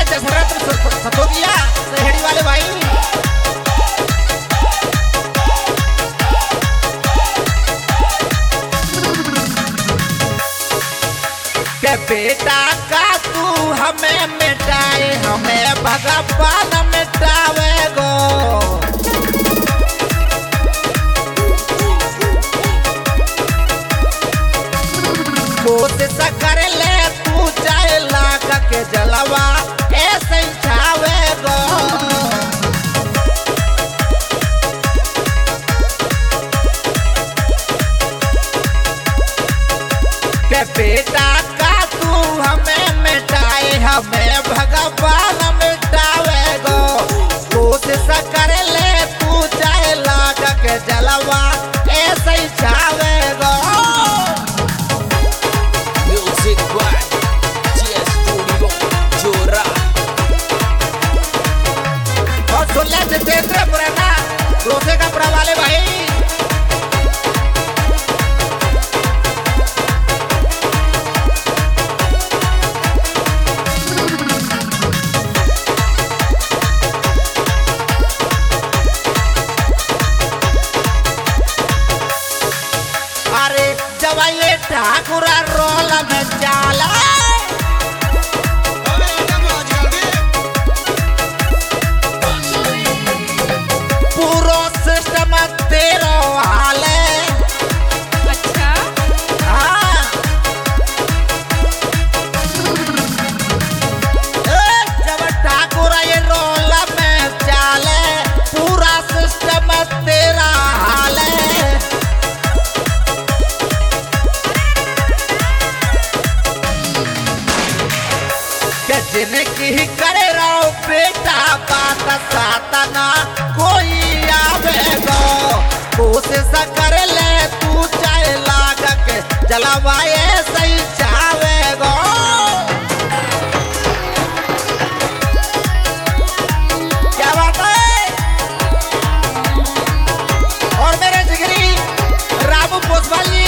दशरथ सतोदिया शहरी वाले भाई। के बेटा का तू हमें मिटाए, हमें भगवान मिटावे गो। कोशिश कर ले तू चाहे लाख के जलवा ऐसे छावे गो। के बेटा का तू हमें मिटाए, हमें भगवान मिटावे गो। कोशिश कर ले तू चाहे लाख के जलवा ऐसे छावे गो। जितेंद्र मुरैना रोसे का पुरा वाले भाई। अरे जब ये ठाकुरा रोल में चाला तेरो हाल है। अच्छा हाँ जब ठाकुर ये रोल में चाले पूरा सिस्टम तेरा हाल है। के जिनकी करे रहो बेटा बात सातना कोई आवेगो। कोशिश कर ले तू चाहे लाग के जलवाए सही चावेगो। क्या बात है। और मेरे जिगरी रामू पोसवाल जी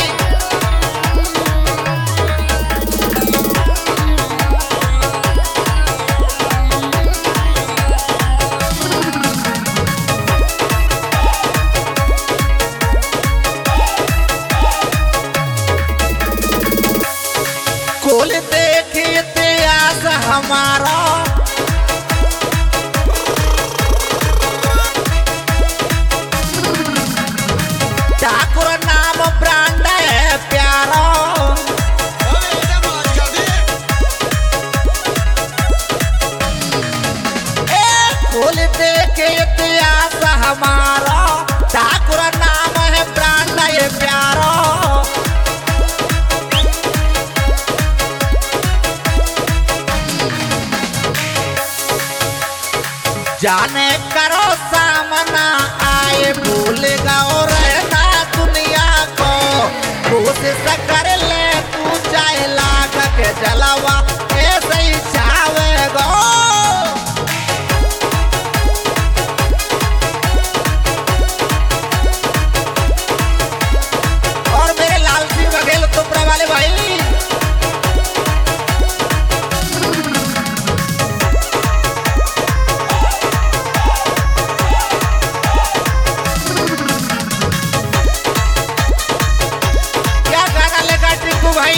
खोल देखी इतिहास हमारा। ठाकुर नाम ब्रांड है प्यारा। खोल देखी इतिहास हमारा। ठाकुर नाम है ब्रांड है प्यारा। जाने करो सामना आए भूलेगा और रहना दुनिया को। कोशिश कर ले तू चाहे लाख के जलवा ऐसे ही छावेगो। और मेरे लाल सिंह बघेल तुमरा वाले भाई। भाई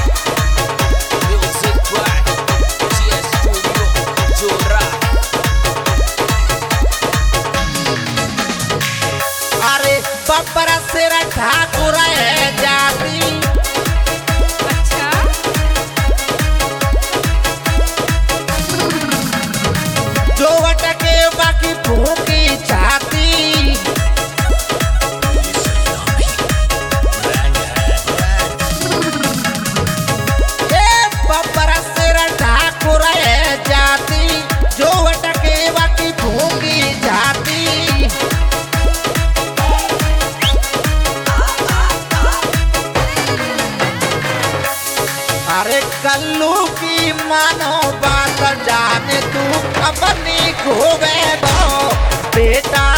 अरे बब्बरा सिर ठाकुर है जाती। अच्छा जो अटके बाकी भूखी छाती। ठाकुर है जाती जो अटके बाकी भूखी जाती। अरे कल्लू की मानो बात जाने तू अपनी खोवे गो। बेटा